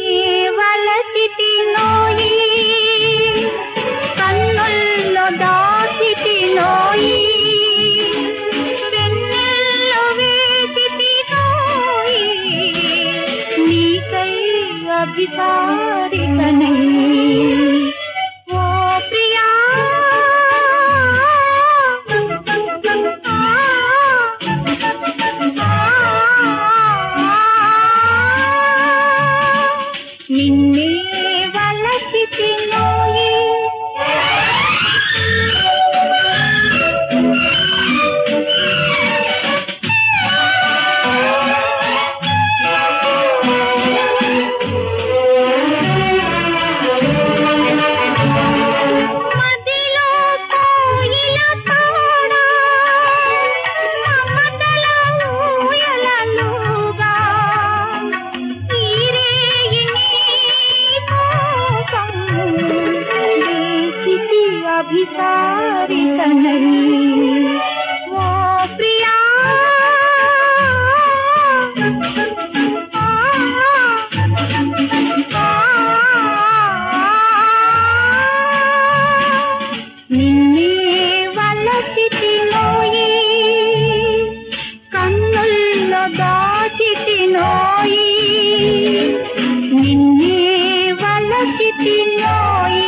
వలసిటి నోయి కన్నుల్లో దాచిటి నోయి వెన్నెల్లో వేసిటి నోయి నీకై అభిసారికనై ఓ ప్రియా నిన్నే వలసితి నోయి మదిలో కోయిల తాడా మమతల ఊయలలుగా అభిసారికనై ఓ ప్రియా నిన్నే వలసిటి నోయి కన్నుల్లో దాచిటి నోయి నిన్నే వలసిటి నోయి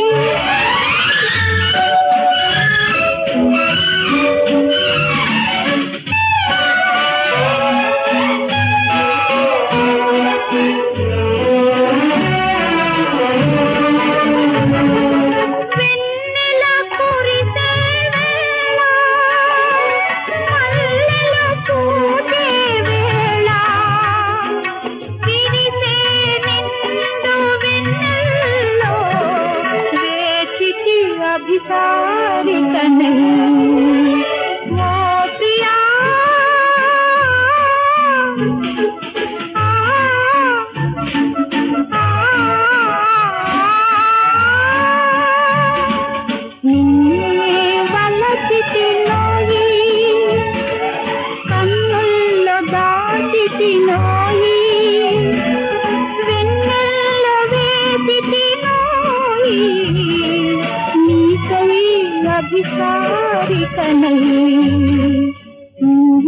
వెన్నెల కురిసే వేళ మల్లెలు పూసే వేళ విరిసే నిండు వెన్నెల్లో వేచితి అభిసారికనై ఓ ప్రియా నిన్నే వలసితి నోయి కన్నుల్లో దాచితి నోయి వెన్నెల్లో వేసితి నోయి నీకై అభిసారికనై